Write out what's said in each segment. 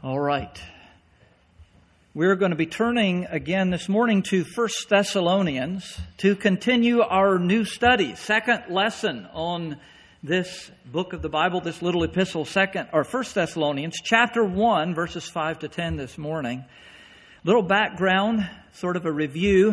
All right. We're going to be turning again this morning to 1 Thessalonians to continue our new study. Second lesson on this book of the Bible, this little epistle, 1 Thessalonians, chapter 1, verses 5 to 10 this morning. Little background, sort of a review.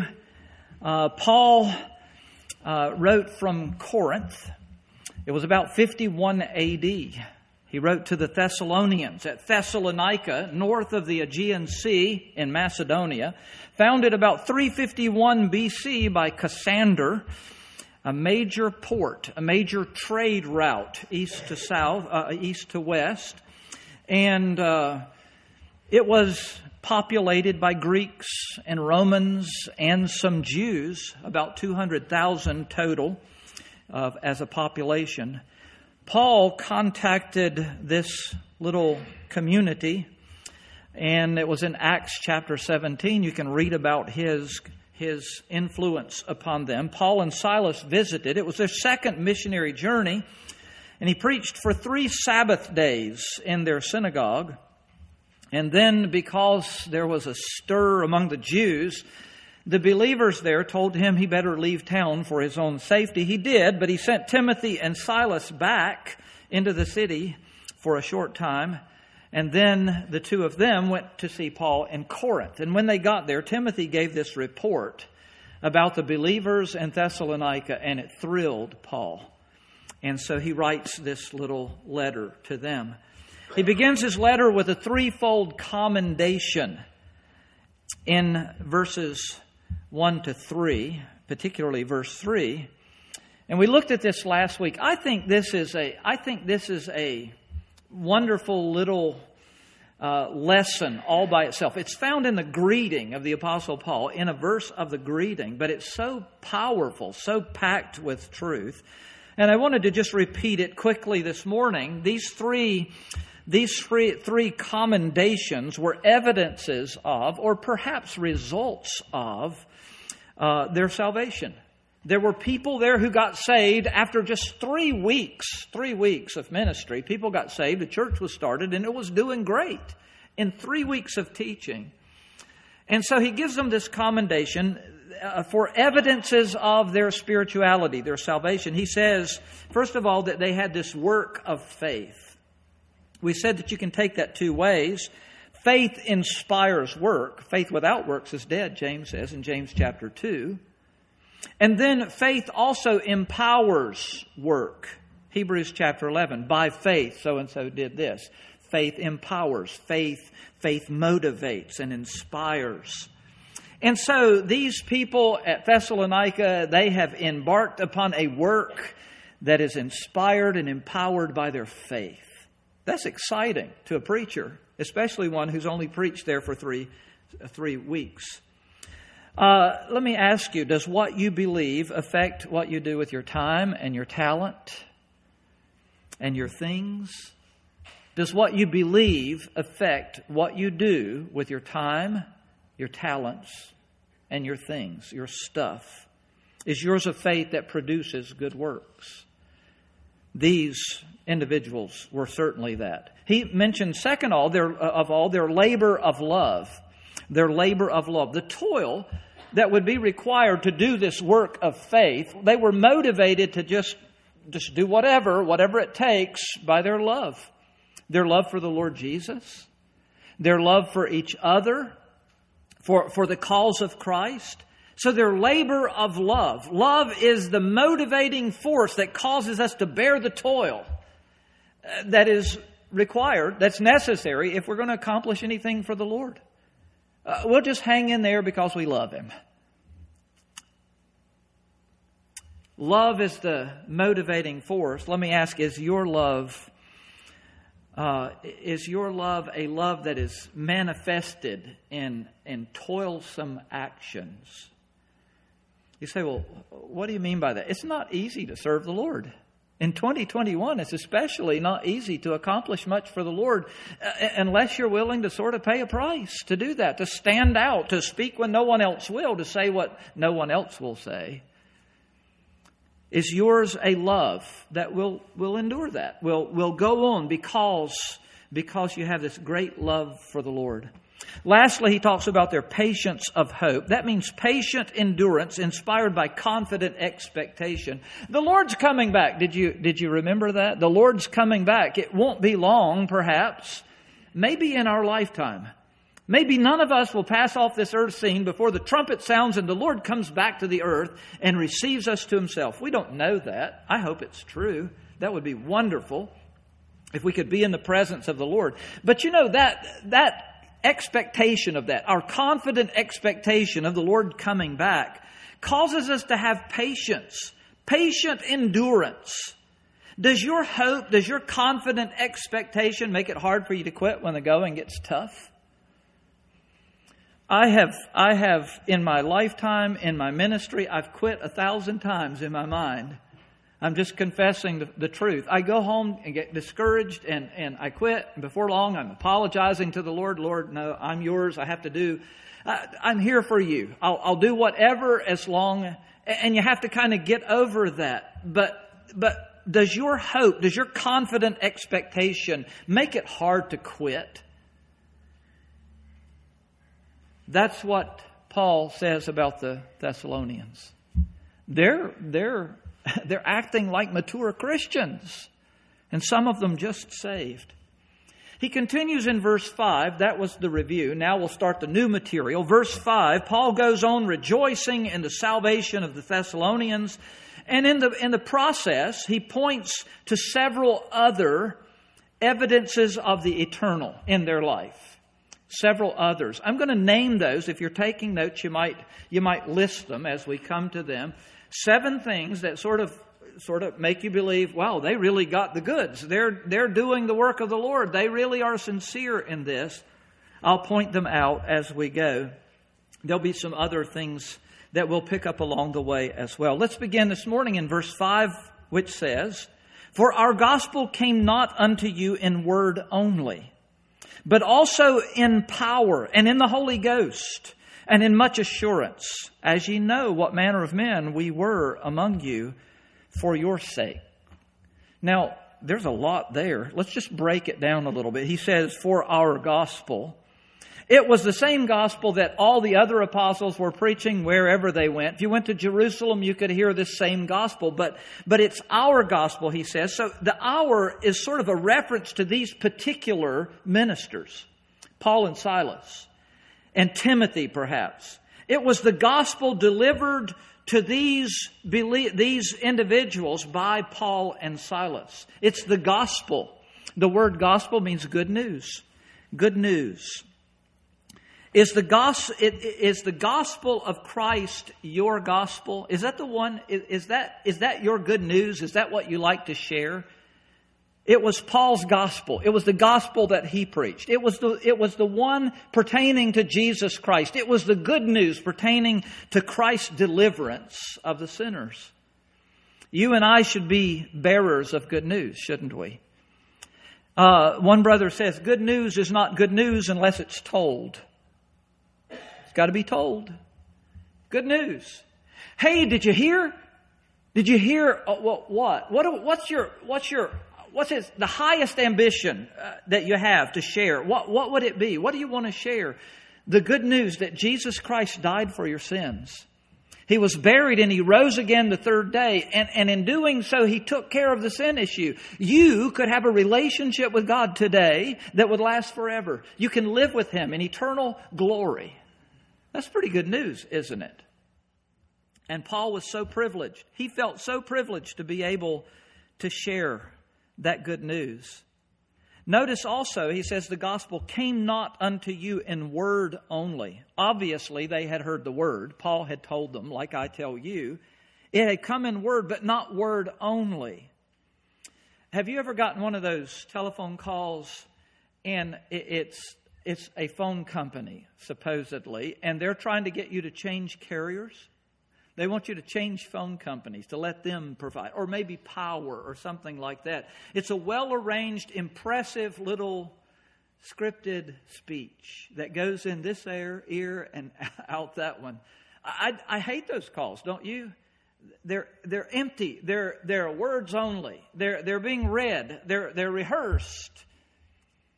Paul wrote from Corinth. It was about 51 A.D. He wrote to the Thessalonians at Thessalonica, north of the Aegean Sea in Macedonia, founded about 351 B.C. by Cassander, a major port, a major trade route, east to south, east to west. And it was populated by Greeks and Romans and some Jews, about 200,000 total as a population. Paul contacted this little community, and it was in Acts chapter 17. You can read about his influence upon them. Paul and Silas visited. It was their second missionary journey, and he preached for 3 Sabbath days in their synagogue. And then, because there was a stir among the Jews, the believers there told him he better leave town for his own safety. He did, but he sent Timothy and Silas back into the city for a short time. And then the two of them went to see Paul in Corinth. And when they got there, Timothy gave this report about the believers in Thessalonica, and it thrilled Paul. And so he writes this little letter to them. He begins his letter with a threefold commendation in verses 1 to 3, particularly verse 3. And we looked at this last week. I think this is a wonderful little lesson all by itself. It's found in the greeting of the Apostle Paul, in a verse of the greeting, but it's so powerful, so packed with truth. And I wanted to just repeat it quickly this morning. These three commendations were evidences of, or perhaps results of, their salvation. There were people there who got saved after just 3 weeks of ministry. People got saved, the church was started, and it was doing great in 3 weeks of teaching. And so he gives them this commendation for evidences of their spirituality, their salvation. He says, first of all, that they had this work of faith. We said that you can take that 2 ways. Faith inspires work. Faith without works is dead, James says in James chapter 2. And then faith also empowers work. Hebrews chapter 11. By faith, so-and-so did this. Faith empowers. Faith motivates and inspires. And so these people at Thessalonica, they have embarked upon a work that is inspired and empowered by their faith. That's exciting to a preacher, especially one who's only preached there for three weeks. Let me ask you, does what you believe affect what you do with your time and your talent and your things? Does what you believe affect what you do with your time, your talents, and your things, your stuff? Is yours a faith that produces good works? These individuals were certainly that. He mentioned, second of all, their labor of love. Their labor of love. The toil that would be required to do this work of faith, they were motivated to just do whatever it takes by their love. Their love for the Lord Jesus. Their love for each other. For the cause of Christ. So their labor of love. Love is the motivating force that causes us to bear the toil that is required, that's necessary if we're going to accomplish anything for the Lord. We'll just hang in there because we love Him. Love is the motivating force. Let me ask, is your love a love that is manifested in toilsome actions? You say, well, what do you mean by that? It's not easy to serve the Lord. In 2021, it's especially not easy to accomplish much for the Lord unless you're willing to sort of pay a price to do that, to stand out, to speak when no one else will, to say what no one else will say. Is yours a love that will endure that, will go on because because you have this great love for the Lord. Lastly, he talks about their patience of hope. That means patient endurance inspired by confident expectation. The Lord's coming back. Did you remember that? The Lord's coming back. It won't be long, perhaps. Maybe in our lifetime. Maybe none of us will pass off this earth scene before the trumpet sounds and the Lord comes back to the earth and receives us to Himself. We don't know that. I hope it's true. That would be wonderful if we could be in the presence of the Lord. But you know, that expectation of that, our confident expectation of the Lord coming back, causes us to have patience, patient endurance. Does your hope, does your confident expectation make it hard for you to quit when the going gets tough? I have in my lifetime, in my ministry, I've quit 1,000 times in my mind. I'm just confessing the truth. I go home and get discouraged and I quit. And before long, I'm apologizing to the Lord. Lord, no, I'm yours. I have to do. I'm here for you. I'll do whatever as long. And you have to kind of get over that. But does your hope, does your confident expectation make it hard to quit? That's what Paul says about the Thessalonians. They're acting like mature Christians, and some of them just saved. He continues in verse 5. That was the review. Now we'll start the new material. Verse 5, Paul goes on rejoicing in the salvation of the Thessalonians, and in the process, he points to several other evidences of the eternal in their life. Several others. I'm going to name those. If you're taking notes, you might list them as we come to them. 7 things that sort of make you believe, wow, they really got the goods. They're doing the work of the Lord. They really are sincere in this. I'll point them out as we go. There'll be some other things that we'll pick up along the way as well. Let's begin this morning in verse 5, which says, "For our gospel came not unto you in word only, but also in power and in the Holy Ghost, and in much assurance, as ye know what manner of men we were among you for your sake." Now, there's a lot there. Let's just break it down a little bit. He says, for our gospel. It was the same gospel that all the other apostles were preaching wherever they went. If you went to Jerusalem, you could hear this same gospel. But it's our gospel, he says. So the our is sort of a reference to these particular ministers, Paul and Silas, and Timothy perhaps. It was the gospel delivered to these individuals by Paul and Silas. It's the gospel. The word gospel means good news. Good news. Is the gospel of Christ your gospel? Is that the one? Is that your good news? Is that what you like to share? It was Paul's gospel. It was the gospel that he preached. It was the one pertaining to Jesus Christ. It was the good news pertaining to Christ's deliverance of the sinners. You and I should be bearers of good news, shouldn't we? One brother says, good news is not good news unless it's told. It's got to be told. Good news. Hey, did you hear? Did you hear? What? What's the highest ambition that you have to share? What would it be? What do you want to share? The good news that Jesus Christ died for your sins. He was buried and He rose again the third day. And in doing so, He took care of the sin issue. You could have a relationship with God today that would last forever. You can live with Him in eternal glory. That's pretty good news, isn't it? And Paul was so privileged. He felt so privileged to be able to share that good news. Notice also, he says, the gospel came not unto you in word only. Obviously, they had heard the word. Paul had told them, like I tell you. It had come in word, but not word only. Have you ever gotten one of those telephone calls and it's a phone company, supposedly, and they're trying to get you to change carriers? They want you to change phone companies to let them provide, or maybe Power or something like that. It's a well-arranged, impressive little scripted speech that goes in this ear and out that one. I hate those calls, don't you? They're empty. They're words only. They're being read. They're rehearsed.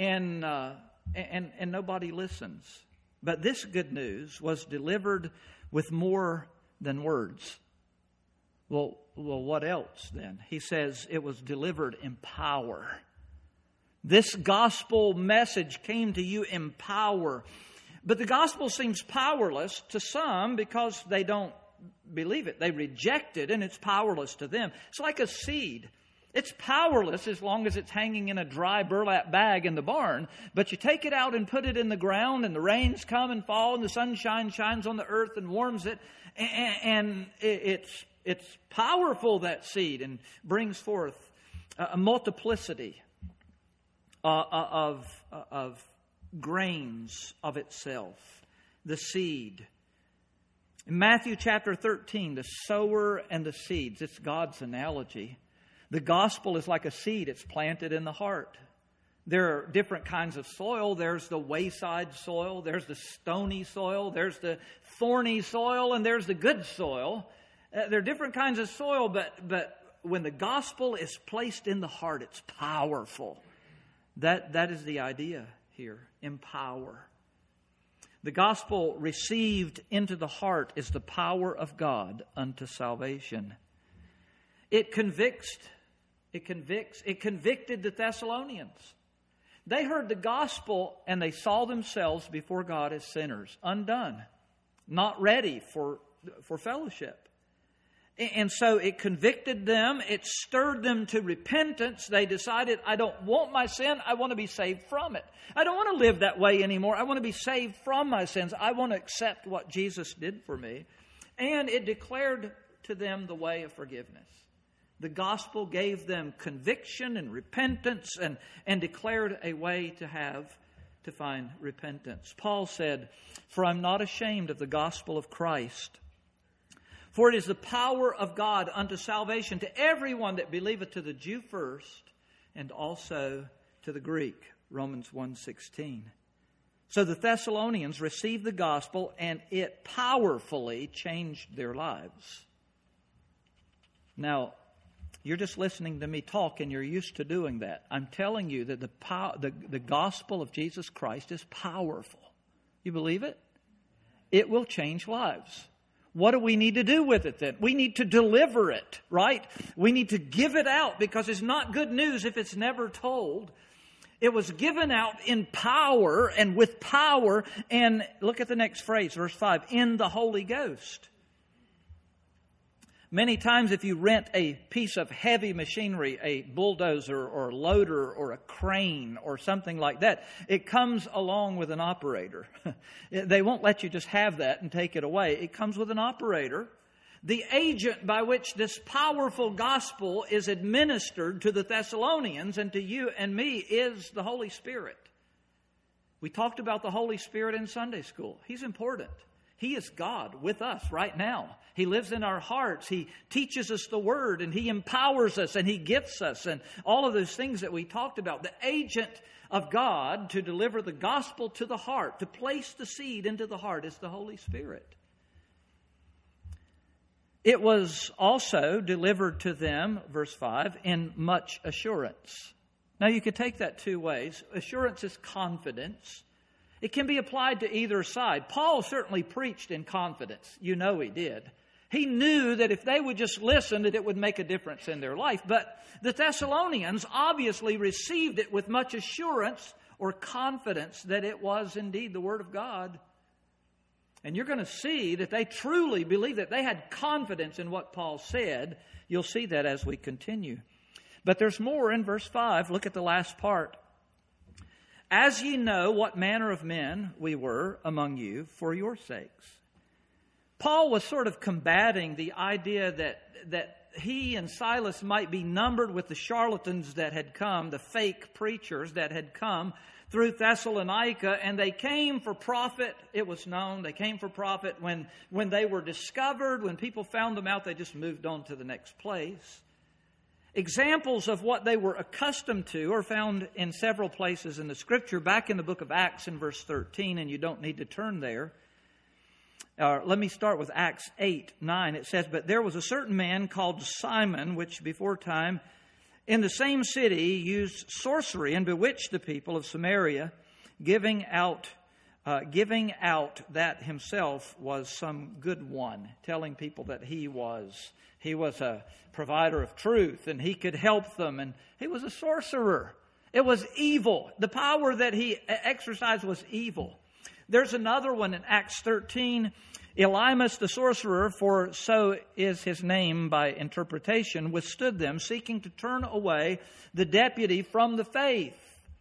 and nobody listens. But this good news was delivered with more than words. Well, what else then? He says it was delivered in power. This gospel message came to you in power. But the gospel seems powerless to some because they don't believe it. They reject it, and it's powerless to them. It's like a seed. It's powerless as long as it's hanging in a dry burlap bag in the barn. But you take it out and put it in the ground, and the rains come and fall, and the sunshine shines on the earth and warms it. And it's powerful, that seed, and brings forth a multiplicity of grains of itself. The seed. In Matthew chapter 13, the sower and the seeds. It's God's analogy. The gospel is like a seed. It's planted in the heart. There are different kinds of soil. There's the wayside soil. There's the stony soil. There's the thorny soil. And there's the good soil. There are different kinds of soil, but when the gospel is placed in the heart, it's powerful. That is the idea here. Empower. The gospel received into the heart is the power of God unto salvation. It convicts. It convicted the Thessalonians. They heard the gospel and they saw themselves before God as sinners, undone, not ready for fellowship. And so it convicted them. It stirred them to repentance. They decided, I don't want my sin. I want to be saved from it. I don't want to live that way anymore. I want to be saved from my sins. I want to accept what Jesus did for me. And it declared to them the way of forgiveness. The gospel gave them conviction and repentance and declared a way to find repentance. Paul said, "For I'm not ashamed of the gospel of Christ. For it is the power of God unto salvation to everyone that believeth, to the Jew first, and also to the Greek." Romans 1:16. So the Thessalonians received the gospel, and it powerfully changed their lives. Now, you're just listening to me talk, and you're used to doing that. I'm telling you that the gospel of Jesus Christ is powerful. You believe it? It will change lives. What do we need to do with it then? We need to deliver it, right? We need to give it out, because it's not good news if it's never told. It was given out in power and with power. And look at the next phrase, verse 5, in the Holy Ghost. Many times if you rent a piece of heavy machinery, a bulldozer or a loader or a crane or something like that, it comes along with an operator. They won't let you just have that and take it away. It comes with an operator. The agent by which this powerful gospel is administered to the Thessalonians and to you and me is the Holy Spirit. We talked about the Holy Spirit in Sunday school. He's important. He is God with us right now. He lives in our hearts. He teaches us the Word, and He empowers us, and He gifts us, and all of those things that we talked about. The agent of God to deliver the gospel to the heart, to place the seed into the heart, is the Holy Spirit. It was also delivered to them, verse 5, in much assurance. Now you could take that two ways. Assurance is confidence. It can be applied to either side. Paul certainly preached in confidence. You know he did. He knew that if they would just listen, that it would make a difference in their life. But the Thessalonians obviously received it with much assurance or confidence that it was indeed the Word of God. And you're going to see that they truly believed that. They had confidence in what Paul said. You'll see that as we continue. But there's more in verse 5. Look at the last part. As ye know what manner of men we were among you for your sakes. Paul was sort of combating the idea that he and Silas might be numbered with the charlatans that had come, the fake preachers that had come through Thessalonica, and they came for profit. It was known they came for profit. When they were discovered, when people found them out, they just moved on to the next place. Examples of what they were accustomed to are found in several places in the Scripture. Back in the book of Acts in verse 13, and you don't need to turn there. Let me start with Acts 8:9. It says, "But there was a certain man called Simon, which before time in the same city used sorcery and bewitched the people of Samaria, giving out that himself was some good one, telling people that he was a provider of truth and he could help them, and he was a sorcerer. It was evil. The power that he exercised was evil. There's another one in Acts 13. Elymas the sorcerer, for so is his name by interpretation, withstood them, seeking to turn away the deputy from the faith.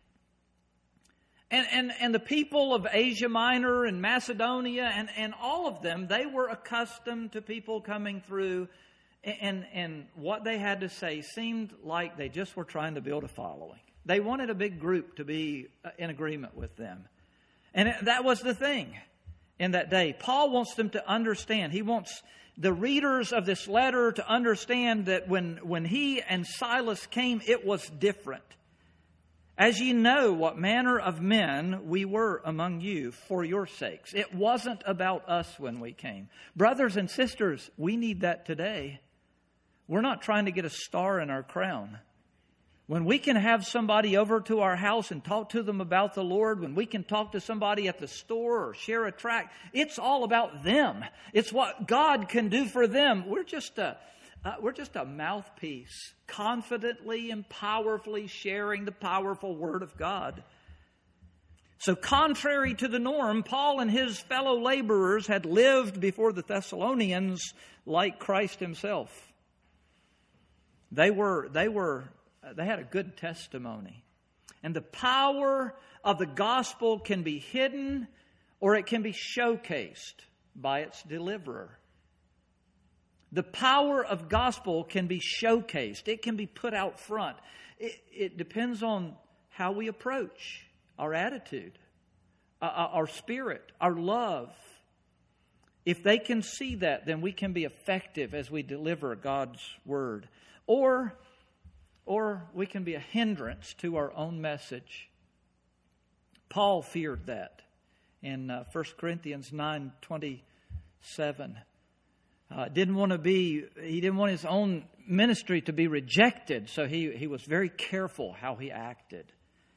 And the people of Asia Minor and Macedonia and all of them, they were accustomed to people coming through, and what they had to say seemed like they just were trying to build a following. They wanted a big group to be in agreement with them. And that was the thing in that day. Paul wants them to understand. He wants the readers of this letter to understand that when he and Silas came, it was different. As ye know what manner of men we were among you for your sakes. It wasn't about us when we came. Brothers and sisters, we need that today. We're not trying to get a star in our crown. When we can have somebody over to our house and talk to them about the Lord, when we can talk to somebody at the store or share a tract, it's all about them. It's what God can do for them. We're just a mouthpiece, confidently and powerfully sharing the powerful Word of God. So contrary to the norm, Paul and his fellow laborers had lived before the Thessalonians like Christ himself. They had a good testimony. And the power of the gospel can be hidden or it can be showcased by its deliverer. The power of gospel can be showcased. It can be put out front. It depends on how we approach, our attitude, our spirit, our love. If they can see that, then we can be effective as we deliver God's word. Or we can be a hindrance to our own message. Paul feared that in 1 Corinthians 9:27. He didn't want his own ministry to be rejected, so he was very careful how he acted.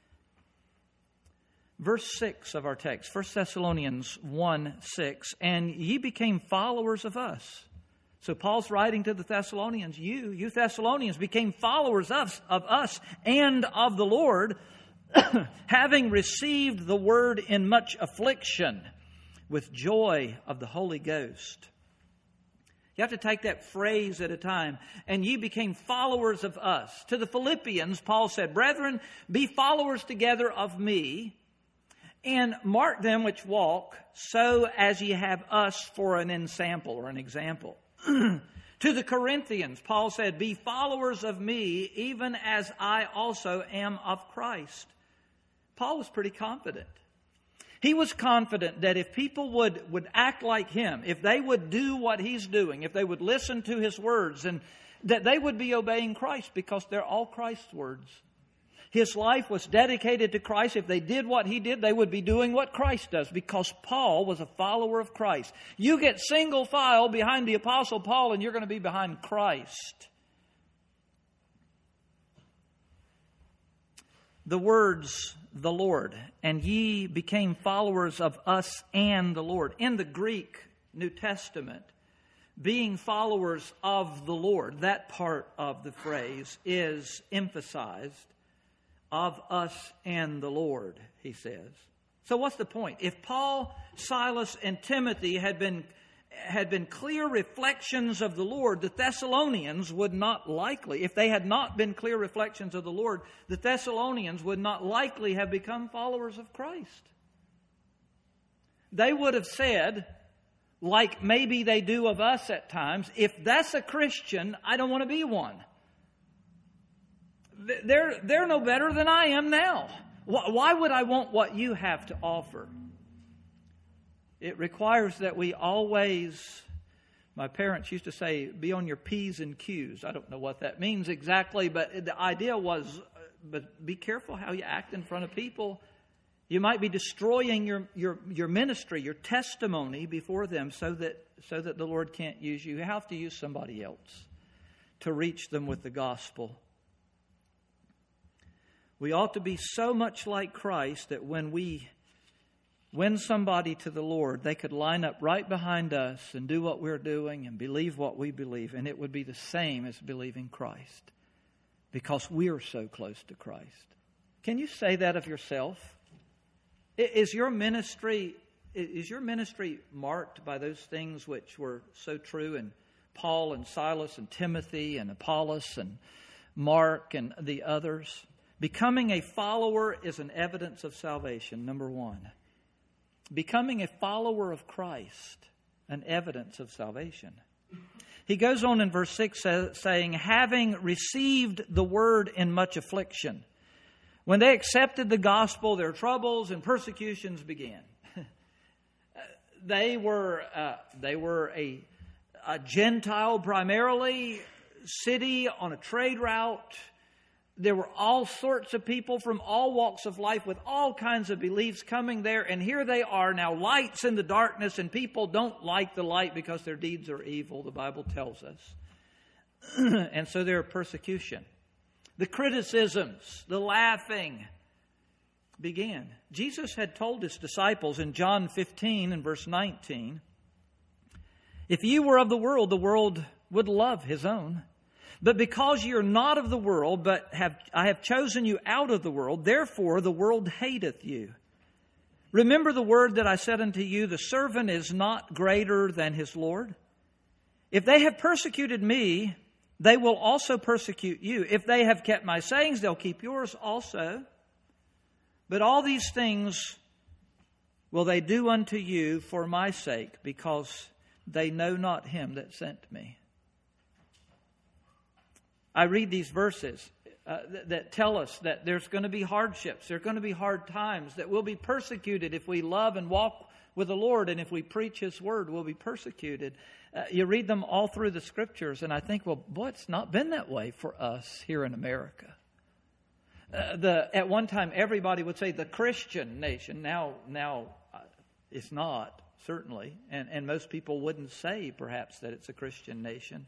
Verse 6 of our text, 1 Thessalonians 1:6, and ye became followers of us. So Paul's writing to the Thessalonians, you Thessalonians became followers of us and of the Lord, having received the word in much affliction with joy of the Holy Ghost. You have to take that phrase at a time. And ye became followers of us. To the Philippians, Paul said, brethren, be followers together of me, and mark them which walk, so as ye have us for an ensample or an example. To the Corinthians, Paul said, be followers of me, even as I also am of Christ. Paul was pretty confident. He was confident that if people would act like him, if they would do what he's doing, if they would listen to his words, and that they would be obeying Christ, because they're all Christ's words. His life was dedicated to Christ. If they did what he did, they would be doing what Christ does, because Paul was a follower of Christ. You get single file behind the Apostle Paul and you're going to be behind Christ. The words, the Lord, and ye became followers of us and the Lord. In the Greek New Testament, being followers of the Lord, that part of the phrase is emphasized. Of us and the Lord, he says. So what's the point? If Paul, Silas, and Timothy had been clear reflections of the Lord, the Thessalonians would not likely, if they had not been clear reflections of the Lord, the Thessalonians would not likely have become followers of Christ. They would have said, like maybe they do of us at times, if that's a Christian, I don't want to be one. They're no better than I am now. Why would I want what you have to offer? It requires that we always, my parents used to say, be on your P's and Q's. I don't know what that means exactly, but the idea was, but be careful how you act in front of people. You might be destroying your ministry, your testimony before them, so that the Lord can't use you. You have to use somebody else to reach them with the gospel. We ought to be so much like Christ that when we win somebody to the Lord, they could line up right behind us and do what we're doing and believe what we believe. And it would be the same as believing Christ because we're so close to Christ. Can you say that of yourself? Is your ministry marked by those things which were so true in Paul and Silas and Timothy and Apollos and Mark and the others? Becoming a follower is an evidence of salvation, number one. Becoming a follower of Christ, an evidence of salvation. He goes on in verse 6 saying, having received the word in much affliction. When they accepted the gospel, their troubles and persecutions began. They were a Gentile primarily, city on a trade route. There were all sorts of people from all walks of life with all kinds of beliefs coming there. And here they are now, lights in the darkness, and people don't like the light because their deeds are evil, the Bible tells us. And so there are persecution. The criticisms, the laughing began. Jesus had told His disciples in John 15 and verse 19, if you were of the world would love His own. But because you're not of the world, but I have chosen you out of the world, therefore the world hateth you. Remember the word that I said unto you, the servant is not greater than his Lord. If they have persecuted me, they will also persecute you. If they have kept my sayings, they'll keep yours also. But all these things will they do unto you for my sake, because they know not Him that sent me. I read these verses that tell us that there's going to be hardships, there are going to be hard times, that we'll be persecuted if we love and walk with the Lord, and if we preach His word, we'll be persecuted. You read them all through the Scriptures, and I think, well, boy, it's not been that way for us here in America. At one time, everybody would say the Christian nation. Now it's not, certainly, and most people wouldn't say, perhaps, that it's a Christian nation.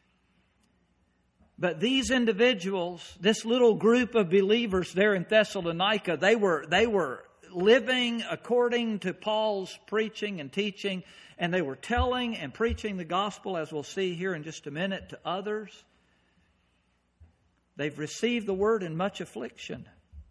But these individuals, this little group of believers there in Thessalonica, they were living according to Paul's preaching and teaching, and they were telling and preaching the gospel, as we'll see here in just a minute, to others. They've received the word in much affliction.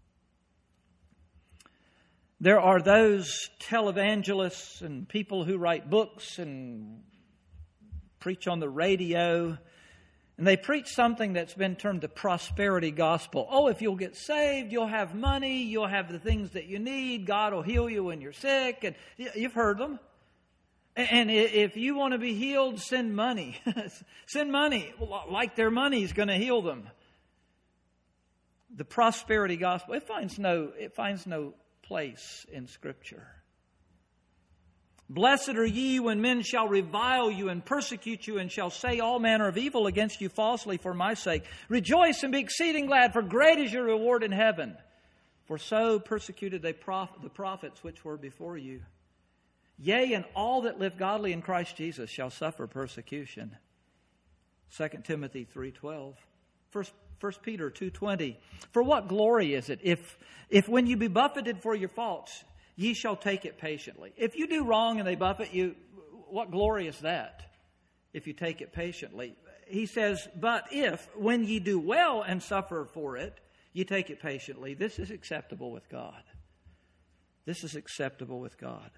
There are those televangelists and people who write books and preach on the radio, and they preach something that's been termed the prosperity gospel. Oh, if you'll get saved, you'll have money, you'll have the things that you need, God will heal you when you're sick. And you've heard them. And if you want to be healed, send money. Send money, like their money is going to heal them. The prosperity gospel, it finds no place in Scripture. Blessed are ye when men shall revile you and persecute you, and shall say all manner of evil against you falsely for my sake. Rejoice and be exceeding glad, for great is your reward in heaven. For so persecuted they the prophets which were before you. Yea, and all that live godly in Christ Jesus shall suffer persecution. 2 Timothy 3:12. 1 Peter 2:20. For what glory is it if when you be buffeted for your faults, ye shall take it patiently? If you do wrong and they buffet you, what glory is that if you take it patiently? He says, but if when ye do well and suffer for it, you take it patiently, this is acceptable with God. This is acceptable with God.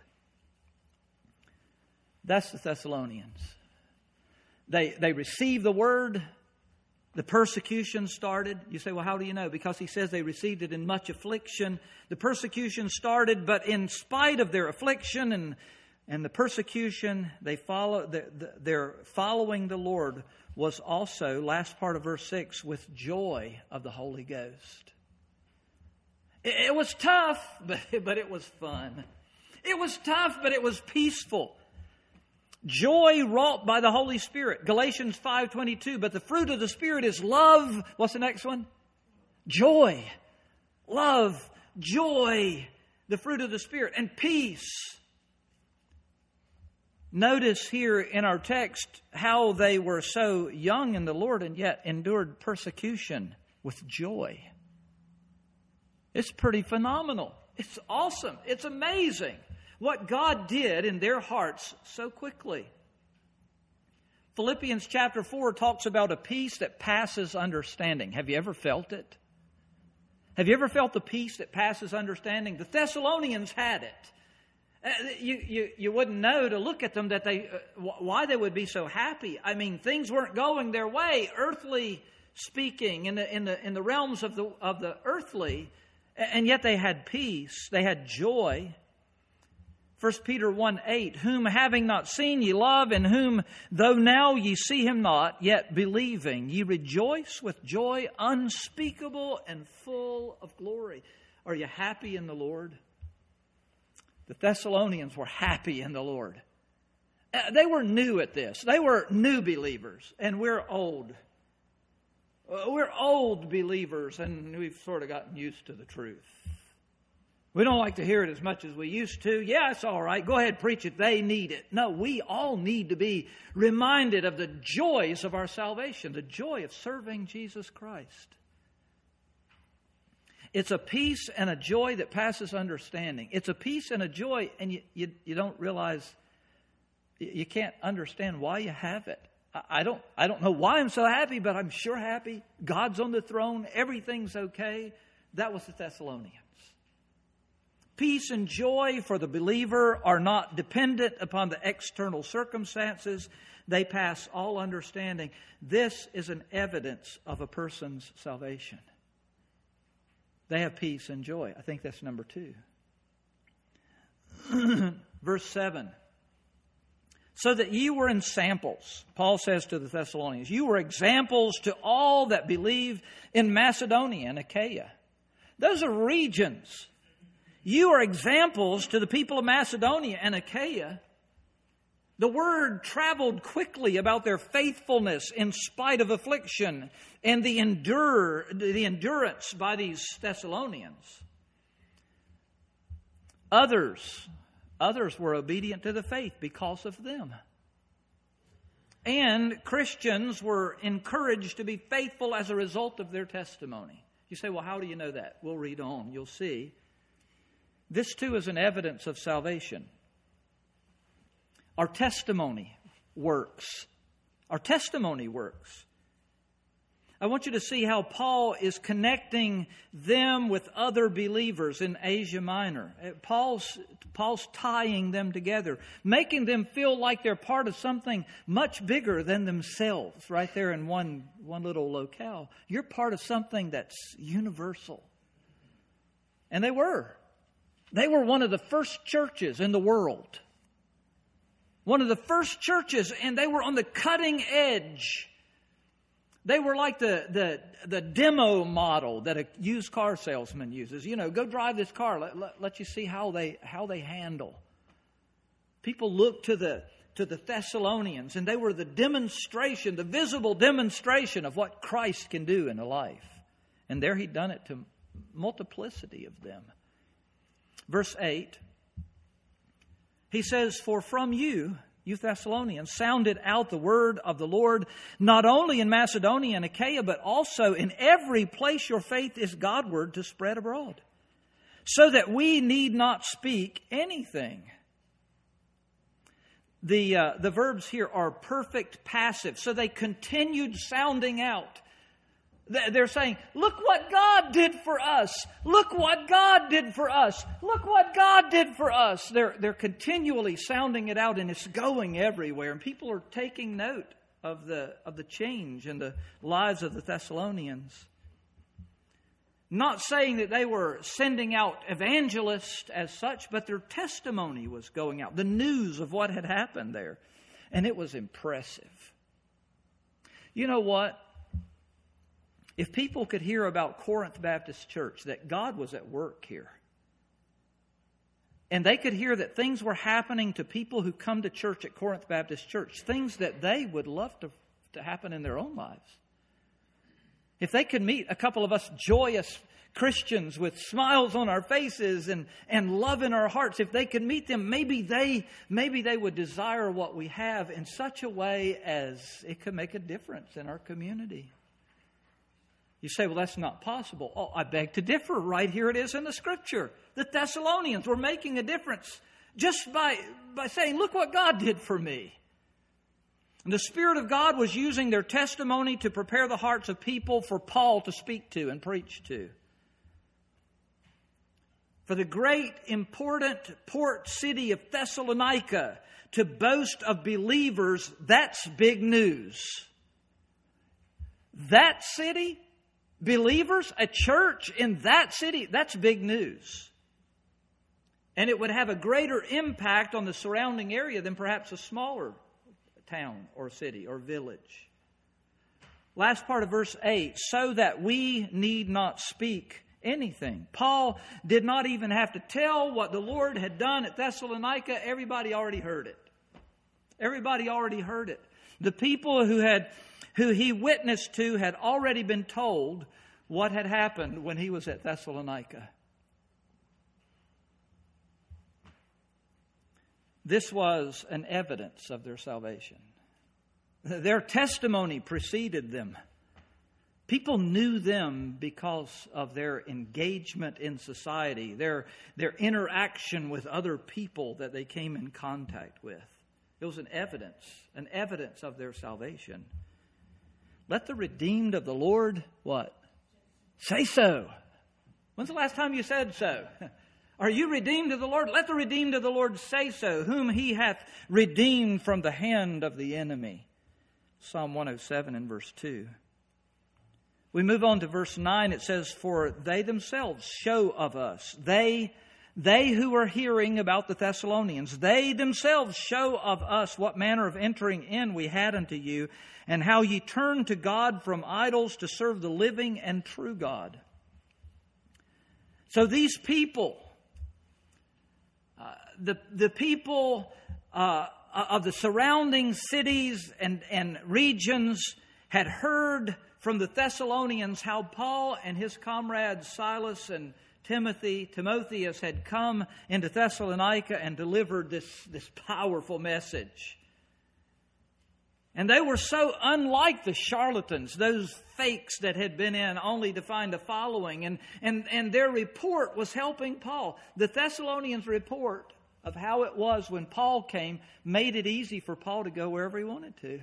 That's the Thessalonians. They received the word. The persecution started. You say, well, how do you know? Because he says they received it in much affliction. The persecution started, but in spite of their affliction and the persecution, their following the Lord was also, last part of verse 6, with joy of the Holy Ghost. It was tough, but it was fun. It was tough, but it was peaceful. Joy wrought by the Holy Spirit. Galatians 5:22. But the fruit of the Spirit is love. What's the next one? Joy. Love. Joy. The fruit of the Spirit. And peace. Notice here in our text how they were so young in the Lord and yet endured persecution with joy. It's pretty phenomenal. It's awesome. It's amazing what God did in their hearts so quickly. Philippians chapter 4 talks about a peace that passes understanding. Have you ever felt it? Have you ever felt the peace that passes understanding? The Thessalonians had it. You wouldn't know to look at them that why they would be so happy. I mean, things weren't going their way, earthly speaking, in the realms of the earthly, and yet they had peace. They had joy. 1 Peter 1:8, whom having not seen ye love, in whom though now ye see him not, yet believing, ye rejoice with joy unspeakable and full of glory. Are you happy in the Lord? The Thessalonians were happy in the Lord. They were new at this. They were new believers, and we're old. We're old believers, and we've sort of gotten used to the truth. We don't like to hear it as much as we used to. Yeah, it's all right. Go ahead, preach it. They need it. No, we all need to be reminded of the joys of our salvation, the joy of serving Jesus Christ. It's a peace and a joy that passes understanding. It's a peace and a joy, and you don't realize, you can't understand why you have it. I don't know why I'm so happy, but I'm sure happy. God's on the throne. Everything's okay. That was the Thessalonians. Peace and joy for the believer are not dependent upon the external circumstances. They pass all understanding. This is an evidence of a person's salvation. They have peace and joy. I think that's number 2. Verse 7. So that ye were in samples, Paul says to the Thessalonians, you were examples to all that believe in Macedonia and Achaia. Those are regions. You are examples to the people of Macedonia and Achaia. The word traveled quickly about their faithfulness in spite of affliction and the endurance by these Thessalonians. Others were obedient to the faith because of them. And Christians were encouraged to be faithful as a result of their testimony. You say, well, how do you know that? We'll read on. You'll see. This too is an evidence of salvation. Our testimony works. Our testimony works. I want you to see how Paul is connecting them with other believers in Asia Minor. Paul's tying them together, making them feel like they're part of something much bigger than themselves right there in one little locale. You're part of something that's universal. And they were. They were one of the first churches in the world. One of the first churches, and they were on the cutting edge. They were like the demo model that a used car salesman uses. You know, go drive this car. Let you see how they handle. People look to the Thessalonians, and they were the demonstration, the visible demonstration of what Christ can do in a life. And there He'd done it to multiplicity of them. Verse 8, he says, for from you Thessalonians, sounded out the word of the Lord, not only in Macedonia and Achaia, but also in every place your faith is Godward to spread abroad, so that we need not speak anything. The verbs here are perfect passive, so they continued sounding out. They're saying, look what God did for us. Look what God did for us. Look what God did for us. They're continually sounding it out, and it's going everywhere. And people are taking note of the change in the lives of the Thessalonians. Not saying that they were sending out evangelists as such, but their testimony was going out. The news of what had happened there. And it was impressive. You know what? If people could hear about Corinth Baptist Church, that God was at work here, and they could hear that things were happening to people who come to church at Corinth Baptist Church, things that they would love to happen in their own lives. If they could meet a couple of us joyous Christians with smiles on our faces and love in our hearts, if they could meet them, maybe they would desire what we have in such a way as it could make a difference in our community. You say, well, that's not possible. Oh, I beg to differ. Right here it is in the Scripture. The Thessalonians were making a difference just by saying, look what God did for me. And the Spirit of God was using their testimony to prepare the hearts of people for Paul to speak to and preach to. For the great, important port city of Thessalonica to boast of believers, that's big news. That city, believers, a church in that city, that's big news. And it would have a greater impact on the surrounding area than perhaps a smaller town or city or village. Last part of verse 8, so that we need not speak anything. Paul did not even have to tell what the Lord had done at Thessalonica. Everybody already heard it. Everybody already heard it. The people who he witnessed to had already been told what had happened when he was at Thessalonica. This was an evidence of their salvation. Their testimony preceded them. People knew them because of their engagement in society, their interaction with other people that they came in contact with. It was an evidence of their salvation. Let the redeemed of the Lord, what? Say so. When's the last time you said so? Are you redeemed of the Lord? Let the redeemed of the Lord say so, whom He hath redeemed from the hand of the enemy. Psalm 107 and verse 2. We move on to verse 9. It says, for they themselves show of us. They who are hearing about the Thessalonians, they themselves show of us what manner of entering in we had unto you, and how ye turned to God from idols to serve the living and true God. So these people, the people of the surrounding cities and regions had heard from the Thessalonians how Paul and his comrades Silas and Timotheus had come into Thessalonica and delivered this powerful message. And they were so unlike the charlatans, those fakes that had been in only to find a following. And their report was helping Paul. The Thessalonians' report of how it was when Paul came made it easy for Paul to go wherever he wanted to.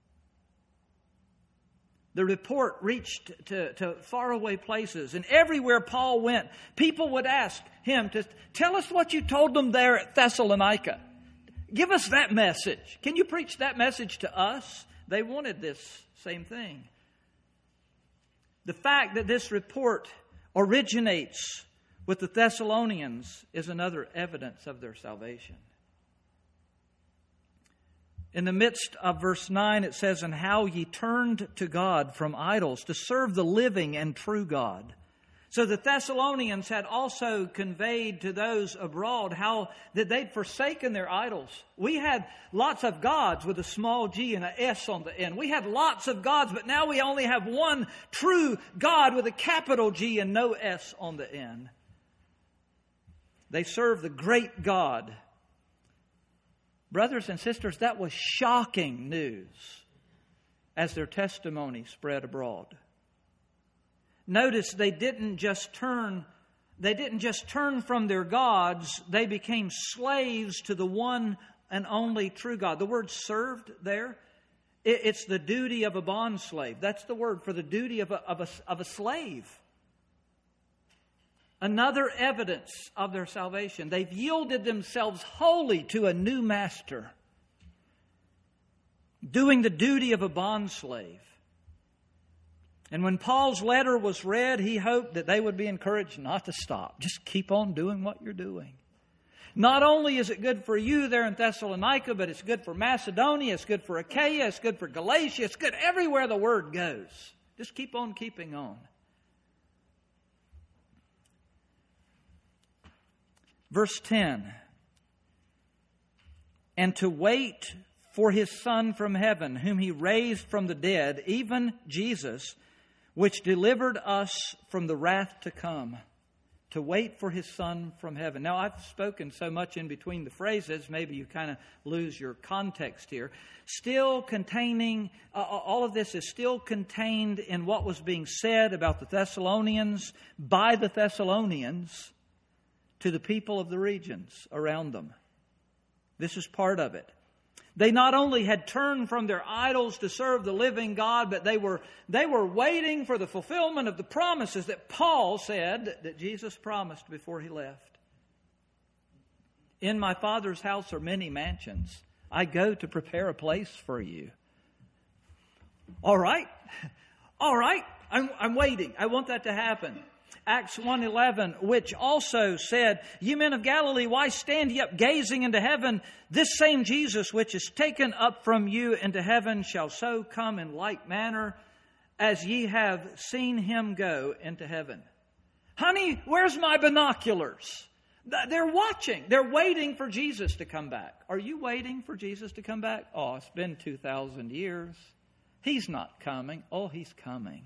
The report reached to faraway places. And everywhere Paul went, people would ask him to tell us what you told them there at Thessalonica. Give us that message. Can you preach that message to us? They wanted this same thing. The fact that this report originates with the Thessalonians is another evidence of their salvation. In the midst of verse 9, it says, and how ye turned to God from idols to serve the living and true God. So the Thessalonians had also conveyed to those abroad how that they'd forsaken their idols. We had lots of gods with a small g and an S on the end. We had lots of gods, but now we only have one true God with a capital G and no S on the end. They serve the great God. Brothers and sisters, that was shocking news as their testimony spread abroad. Notice they didn't just turn from their gods, they became slaves to the one and only true God. The word served there, it's the duty of a bondslave. That's the word for the duty of a slave. Another evidence of their salvation. They've yielded themselves wholly to a new master, doing the duty of a bondslave. And when Paul's letter was read, he hoped that they would be encouraged not to stop. Just keep on doing what you're doing. Not only is it good for you there in Thessalonica, but it's good for Macedonia, it's good for Achaia, it's good for Galatia, it's good everywhere the word goes. Just keep on keeping on. Verse 10, and to wait for His Son from heaven, whom He raised from the dead, even Jesus, which delivered us from the wrath to come. To wait for His Son from heaven. Now, I've spoken so much in between the phrases, maybe you kind of lose your context here. Still containing, all of this is still contained in what was being said about the Thessalonians, by the Thessalonians, to the people of the regions around them. This is part of it. They not only had turned from their idols to serve the living God, but they were waiting for the fulfillment of the promises that Paul said that Jesus promised before he left. In my Father's house are many mansions. I go to prepare a place for you. All right. I'm waiting. I want that to happen. Acts 1:11, which also said, Ye men of Galilee, why stand ye up gazing into heaven? This same Jesus, which is taken up from you into heaven, shall so come in like manner as ye have seen Him go into heaven. Honey, where's my binoculars? They're watching. They're waiting for Jesus to come back. Are you waiting for Jesus to come back? Oh, it's been 2,000 years. He's not coming. Oh, He's coming.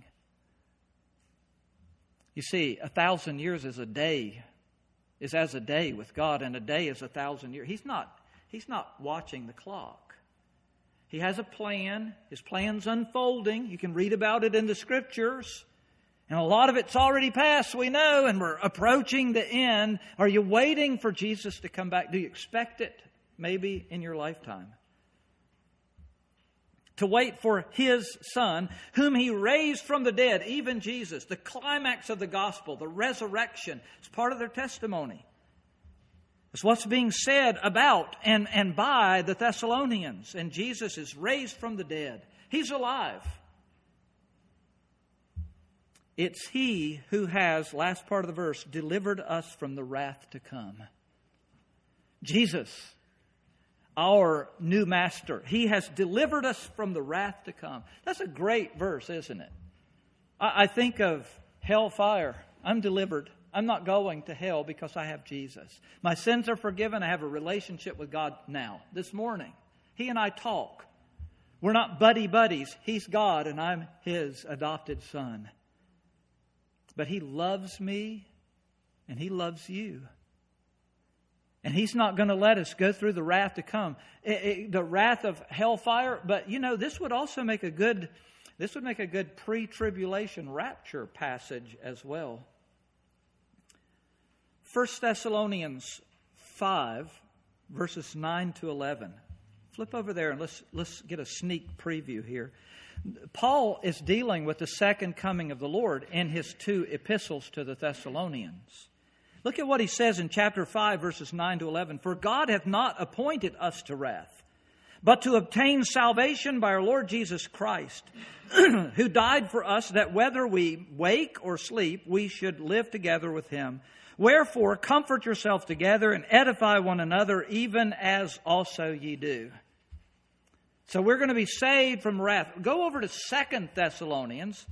You see, 1,000 years is as a day with God, and a day is 1,000 years. He's not watching the clock. He has a plan. His plan's unfolding. You can read about it in the Scriptures. And a lot of it's already passed, we know, and we're approaching the end. Are you waiting for Jesus to come back? Do you expect it maybe in your lifetime? To wait for His Son, whom He raised from the dead, even Jesus, the climax of the gospel, the resurrection. It's part of their testimony. It's what's being said about and by the Thessalonians. And Jesus is raised from the dead. He's alive. It's He who has, last part of the verse, delivered us from the wrath to come. Jesus, our new master. He has delivered us from the wrath to come. That's a great verse, isn't it? I think of hellfire. I'm delivered. I'm not going to hell because I have Jesus. My sins are forgiven. I have a relationship with God now, this morning. He and I talk. We're not buddies. He's God and I'm His adopted son. But He loves me and He loves you. And He's not going to let us go through the wrath to come. The wrath of hellfire. But, this would also make a good pre-tribulation rapture passage as well. 1 Thessalonians 5, verses 9 to 11. Flip over there and let's get a sneak preview here. Paul is dealing with the second coming of the Lord in his two epistles to the Thessalonians. Look at what he says in chapter 5, verses 9 to 11. For God hath not appointed us to wrath, but to obtain salvation by our Lord Jesus Christ, who died for us, that whether we wake or sleep, we should live together with Him. Wherefore, comfort yourselves together and edify one another, even as also ye do. So we're going to be saved from wrath. Go over to 2 Thessalonians.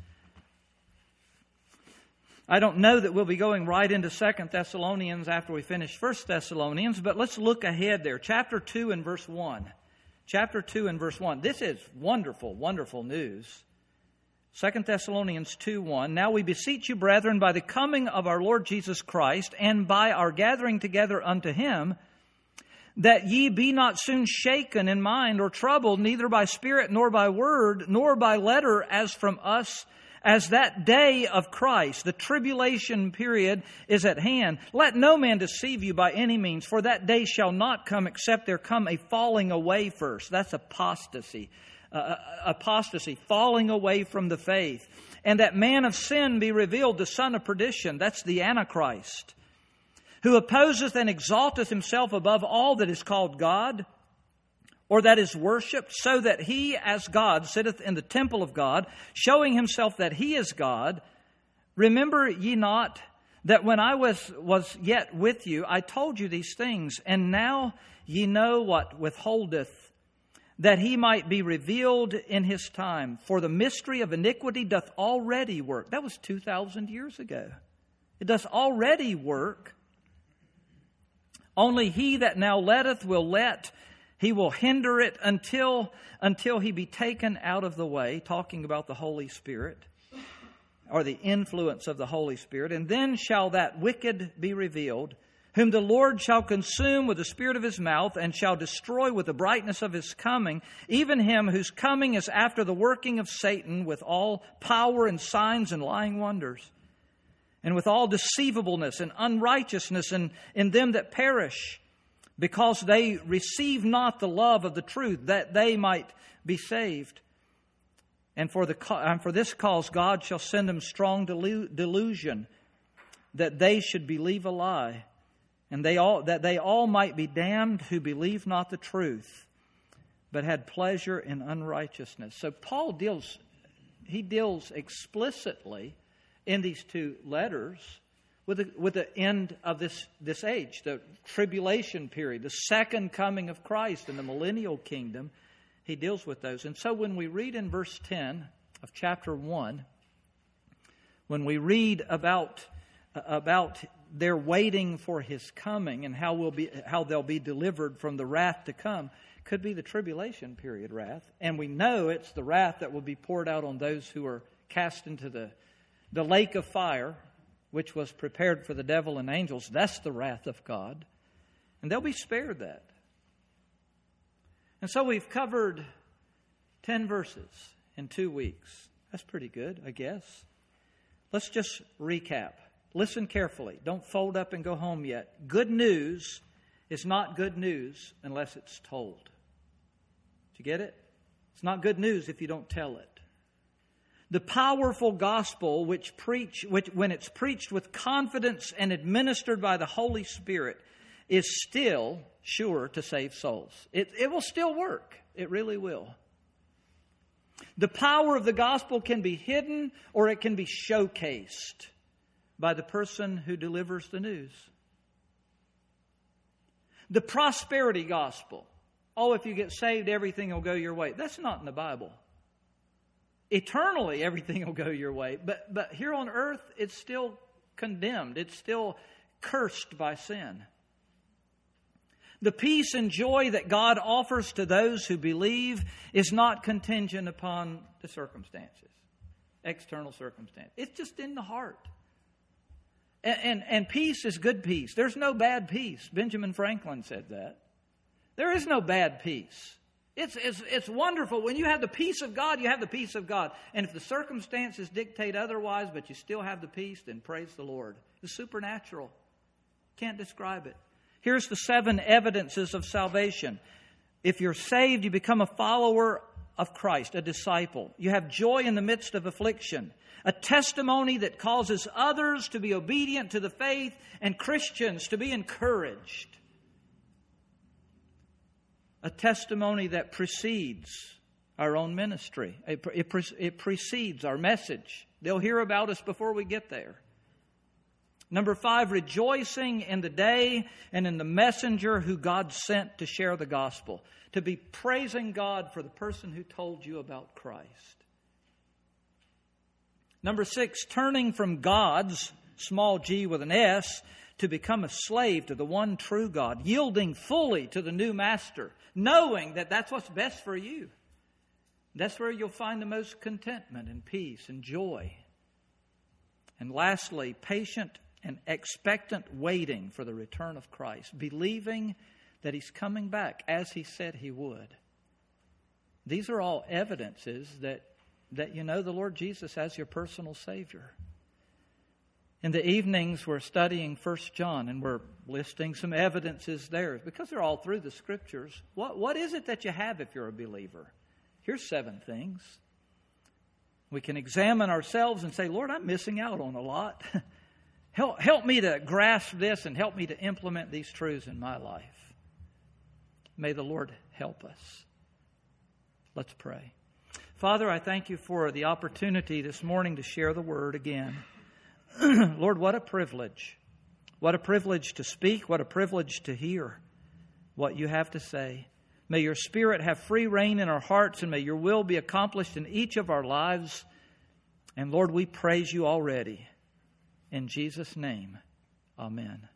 I don't know that we'll be going right into 2 Thessalonians after we finish 1 Thessalonians, but let's look ahead there. Chapter 2 and verse 1. Chapter 2 and verse 1. This is wonderful, wonderful news. 2 Thessalonians 2:1. Now we beseech you, brethren, by the coming of our Lord Jesus Christ, and by our gathering together unto Him, that ye be not soon shaken in mind or troubled, neither by spirit, nor by word, nor by letter, as from us, as that day of Christ, the tribulation period, is at hand. Let no man deceive you by any means, for that day shall not come except there come a falling away first. That's apostasy. Apostasy, falling away from the faith. And that man of sin be revealed, the son of perdition. That's the Antichrist, who opposeth and exalteth himself above all that is called God, or that is worshipped, so that he as God sitteth in the temple of God, showing himself that he is God. Remember ye not that when I was yet with you, I told you these things, and now ye know what withholdeth, that he might be revealed in his time. For the mystery of iniquity doth already work. That was 2,000 years ago. It doth already work. Only he that now letteth will let. He will hinder it until he be taken out of the way, talking about the Holy Spirit. or the influence of the Holy Spirit. And then shall that wicked be revealed, whom the Lord shall consume with the spirit of his mouth, and shall destroy with the brightness of his coming, even him whose coming is after the working of Satan, with all power and signs and lying wonders, and with all deceivableness and unrighteousness in them that perish, because they receive not the love of the truth, that they might be saved. And for this cause God shall send them strong delusion, that they should believe a lie, and that they all might be damned who believe not the truth, but had pleasure in unrighteousness. So Paul deals explicitly in these two letters with the end of this age, the tribulation period, the second coming of Christ and the millennial kingdom. He deals with those. And so when we read in verse 10 of chapter 1, when we read about their waiting for his coming and how they'll be delivered from the wrath to come, could be the tribulation period wrath. And we know it's the wrath that will be poured out on those who are cast into the lake of fire, which was prepared for the devil and angels. That's the wrath of God. And they'll be spared that. And so we've covered 10 verses in 2 weeks. That's pretty good, I guess. Let's just recap. Listen carefully. Don't fold up and go home yet. Good news is not good news unless it's told. Did you get it? It's not good news if you don't tell it. The powerful gospel, which when it's preached with confidence and administered by the Holy Spirit, is still sure to save souls. It will still work. It really will. The power of the gospel can be hidden or it can be showcased by the person who delivers the news. The prosperity gospel. Oh, if you get saved, everything will go your way. That's not in the Bible. Eternally, everything will go your way. But here on earth, it's still condemned. It's still cursed by sin. The peace and joy that God offers to those who believe is not contingent upon the circumstances, external circumstances. It's just in the heart. And peace is good peace. There's no bad peace. Benjamin Franklin said that. There is no bad peace. It's wonderful. When you have the peace of God, you have the peace of God. And if the circumstances dictate otherwise, but you still have the peace, then praise the Lord. It's supernatural. Can't describe it. Here's the 7 evidences of salvation. If you're saved, you become a follower of Christ, a disciple. You have joy in the midst of affliction, a testimony that causes others to be obedient to the faith and Christians to be encouraged. A testimony that precedes our own ministry. It precedes our message. They'll hear about us before we get there. Number 5, rejoicing in the day and in the messenger who God sent to share the gospel. To be praising God for the person who told you about Christ. Number 6, turning from God's, small g with an S, to become a slave to the one true God. Yielding fully to the new master. Knowing that that's what's best for you. That's where you'll find the most contentment and peace and joy. And lastly, patient and expectant waiting for the return of Christ, believing that He's coming back as He said He would. These are all evidences that you know the Lord Jesus as your personal Savior. In the evenings, we're studying 1 John, and we're listing some evidences there, because they're all through the Scriptures. What is it that you have if you're a believer? Here's 7 things. We can examine ourselves and say, Lord, I'm missing out on a lot. Help me to grasp this and help me to implement these truths in my life. May the Lord help us. Let's pray. Father, I thank You for the opportunity this morning to share the Word again. Lord, what a privilege. What a privilege to speak. What a privilege to hear what You have to say. May Your Spirit have free reign in our hearts, and may Your will be accomplished in each of our lives. And Lord, we praise You already. In Jesus' name, amen.